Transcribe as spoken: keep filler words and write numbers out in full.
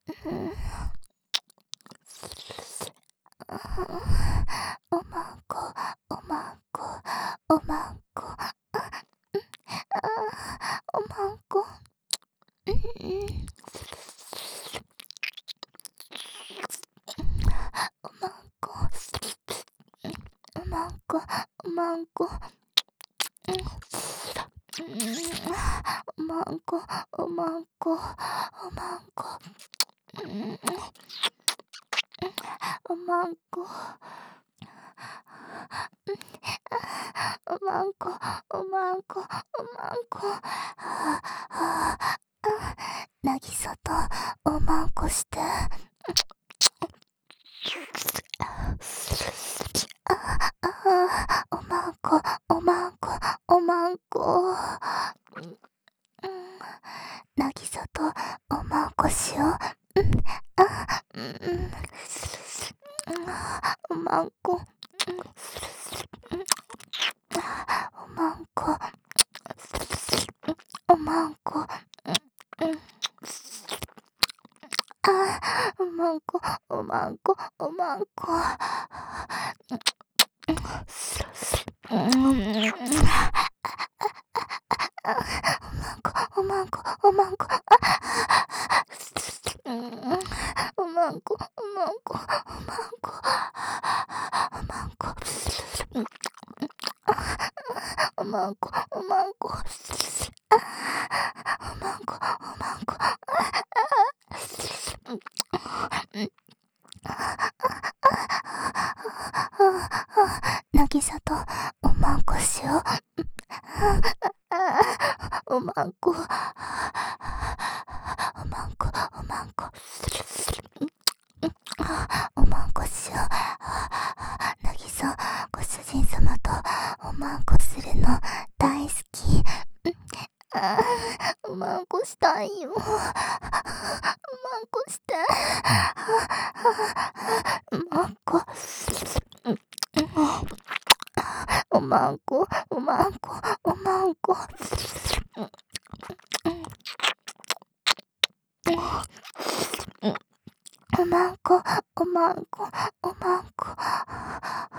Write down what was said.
うん。おまんこ、おまんこ、おまんこ、あ、うん、あ、おまんこ、うん。おまんこ、おまんこ、おまんこ、うん、おまんこ、おまんこ、おまんこ、うん、おまんこ、おまんこ、おまんこ、おまんこ、はあ、はあ、なぎさとおまんこして。ああ、おまんこ、おまんこ、おまんこ。うん、なぎさとおまんこしよう。うん、あ、うん、おまんこ、うん、おまんこ、おまんこ、うん、あ、おまんこ、おまんこ、おまんこ。うん、おまんこ、おまんこ、うん、おまんこ、おまんこ、おまんこ、おまんこ、うん、おまんこ、おまんこ、あ、おまんこ、おまんこ、うん、うん、なぎさとおまんこしよう。おまんこ、おまんこ、おまんこ、おまんこしよう。なぎさ、ご主人様とおまんこするの大好き。あー、おまんこしたいよ。おまんこして。おまんこ。おまんこ、おまんこ、おまんこ。おまんこ、おまんこ、おまんこ。